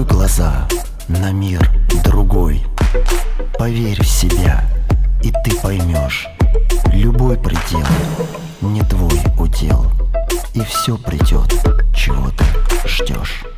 Открой глаза на мир другой. Поверь в себя, и ты поймешь: любой предел не твой удел, и все придет, чего ты ждешь.